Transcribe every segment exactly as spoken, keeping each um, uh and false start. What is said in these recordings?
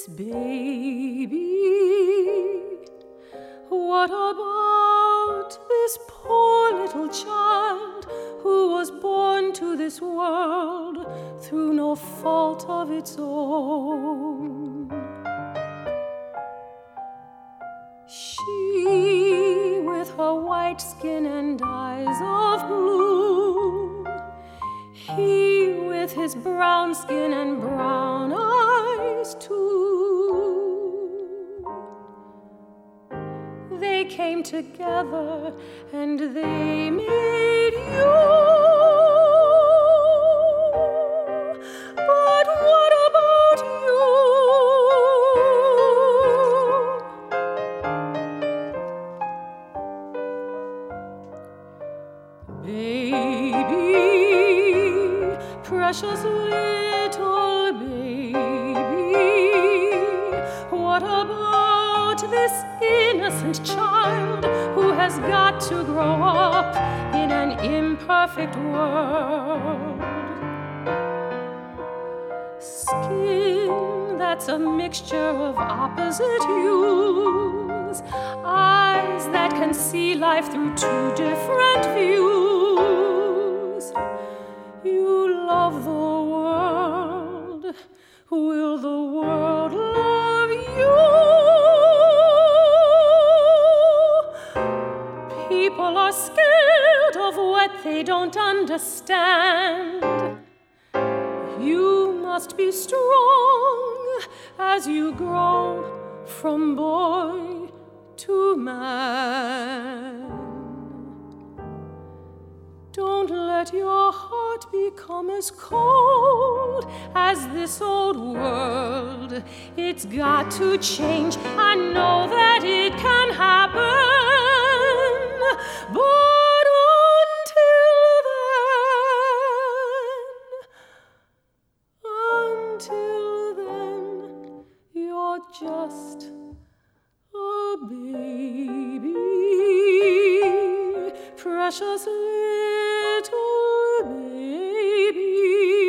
this baby? What about this poor little child who was born to this world through no fault of its own? She, with her white skin and eyes of blue, he with his brown skin and brown eyes too. They came together and they made you. But what about you? Baby, precious little baby, what about this innocent child who has got to grow up in an imperfect world? Skin that's a mixture of opposite hues, eyes that can see life through two different views. You love the world. Will the world love you? People are scared of what they don't understand. You must be strong as you grow from boy to man. Don't let your heart become as cold as this old world. It's got to change. I know that it can happen, but until then, until then, you're just a baby, precious little baby,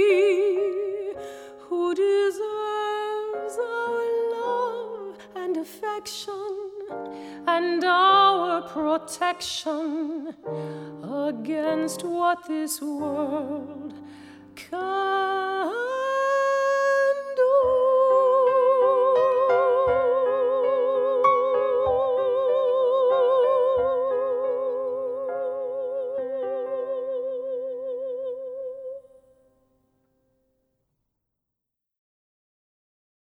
who deserves our love and affection and our protection against what this world can.